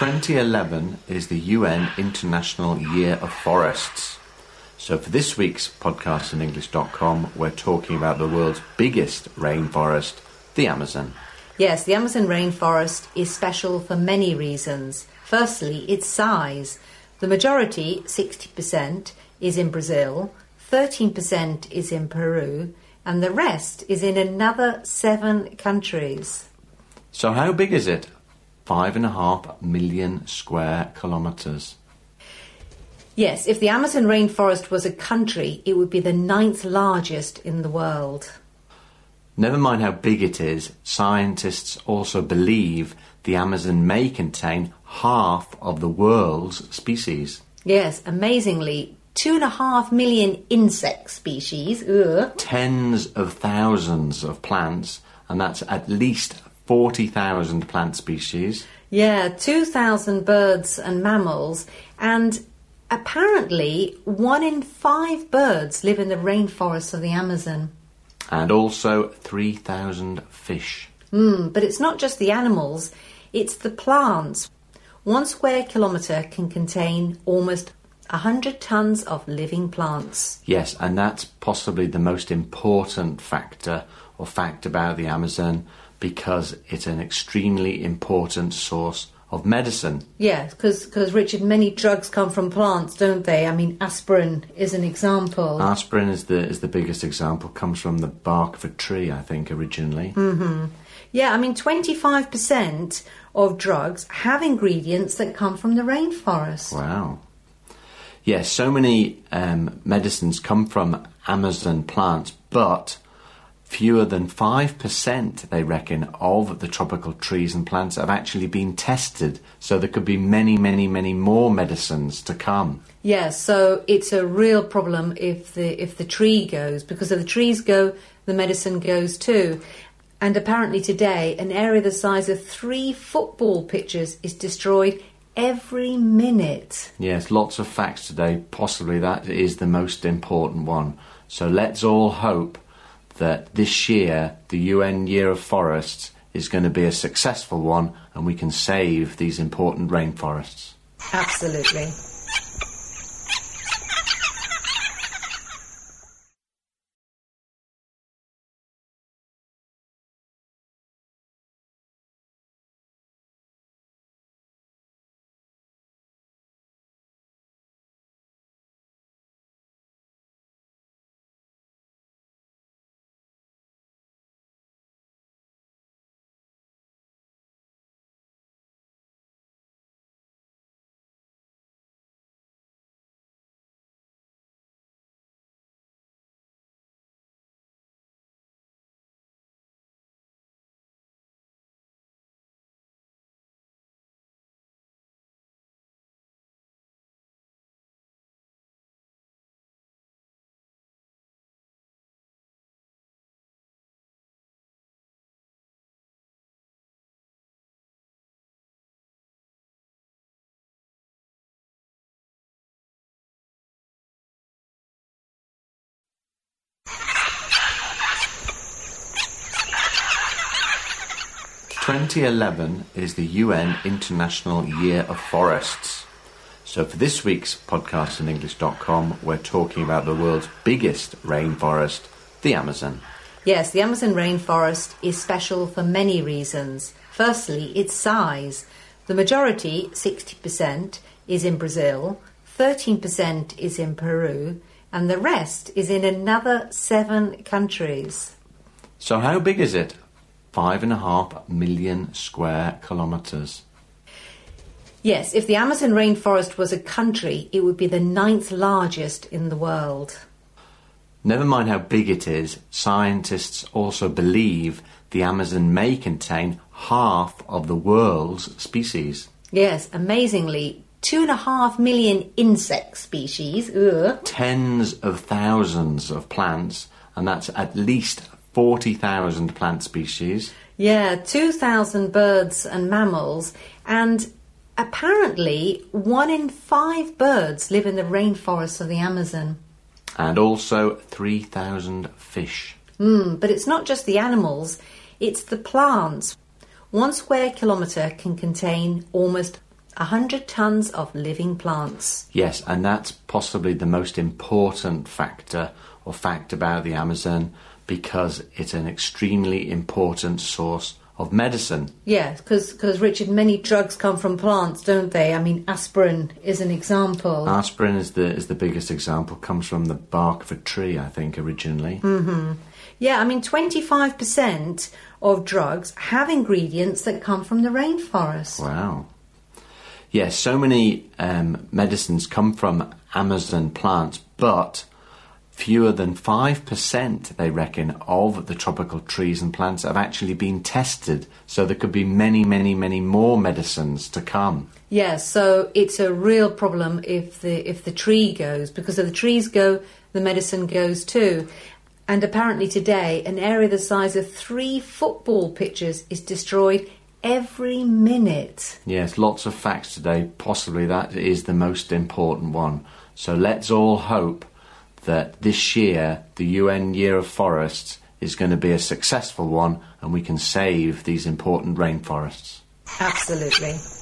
2011 is the UN International Year of Forests. So for this week's podcast in English.com, we're talking about the world's biggest rainforest, the Amazon. Yes, the Amazon rainforest is special for many reasons. Firstly, its size. The majority, 60%, is in Brazil, 13% is in Peru, and the rest is in another 7 countries. So how big is it? 5.5 million square kilometres. Yes, if the Amazon rainforest was a country, it would be the 9th largest in the world. Never mind how big it is, scientists also believe the Amazon may contain half of the world's species. Yes, amazingly, 2.5 million insect species. Ugh. Tens of thousands of plants, and that's at least 40,000 plant species. Yeah, 2,000 birds and mammals, and apparently 1 in 5 birds live in the rainforests of the Amazon. And also 3,000 fish. But it's not just the animals, it's the plants. 1 square kilometre can contain almost 100 tonnes of living plants. Yes, and that's possibly the most important factor or fact about the Amazon, because it's an extremely important source of medicine. Yeah, because Richard, many drugs come from plants, don't they? I mean, aspirin is an example. Aspirin is the biggest example. Comes from the bark of a tree, I think, originally. Yeah, I mean, 25% of drugs have ingredients that come from the rainforest. Wow. Yes, so many medicines come from Amazon plants, but fewer than 5%, they reckon, of the tropical trees and plants have actually been tested. So there could be many, many, many more medicines to come. Yes, so it's a real problem if the tree goes. Because if the trees go, the medicine goes too. And apparently today, an area the size of 3 football pitches is destroyed every minute. Yes, lots of facts today. Possibly that is the most important one. So let's all hope that this year, the UN Year of Forests, is going to be a successful one and we can save these important rainforests. Absolutely. "2011 is the UN International Year of Forests. So for this week's podcast in English.com, we're talking about the world's biggest rainforest, the Amazon. Yes, the Amazon rainforest is special for many reasons. Firstly, its size. The majority, 60%, is in Brazil, 13% is in Peru, and the rest is in another 7 countries. So how big is it? 5.5 million square kilometres. Yes, if the Amazon rainforest was a country, it would be the 9th largest in the world. Never mind how big it is, scientists also believe the Amazon may contain half of the world's species. Yes, amazingly, 2.5 million insect species. Ugh. Tens of thousands of plants, and that's at least 40,000 plant species. Yeah, 2,000 birds and mammals, and apparently 1 in 5 birds live in the rainforests of the Amazon. And also 3,000 fish. But it's not just the animals, it's the plants. 1 square kilometre can contain almost 100 tons of living plants. Yes, and that's possibly the most important factor or fact about the Amazon, because it's an extremely important source of medicine. Yes, because Richard, many drugs come from plants, don't they? I mean, aspirin is an example. Aspirin is the biggest example. Comes from the bark of a tree, I think, originally. Mm-hmm. Yeah, I mean, 25% of drugs have ingredients that come from the rainforest. Wow. Yes, so many medicines come from Amazon plants, but fewer than 5%, they reckon, of the tropical trees and plants have actually been tested. So there could be many, many, many more medicines to come. Yes, so it's a real problem if the tree goes. Because if the trees go, the medicine goes too. And apparently today, an area the size of 3 football pitches is destroyed every minute. Yes, lots of facts today. Possibly that is the most important one. So let's all hope that this year, the UN Year of Forests, is going to be a successful one and we can save these important rainforests. Absolutely.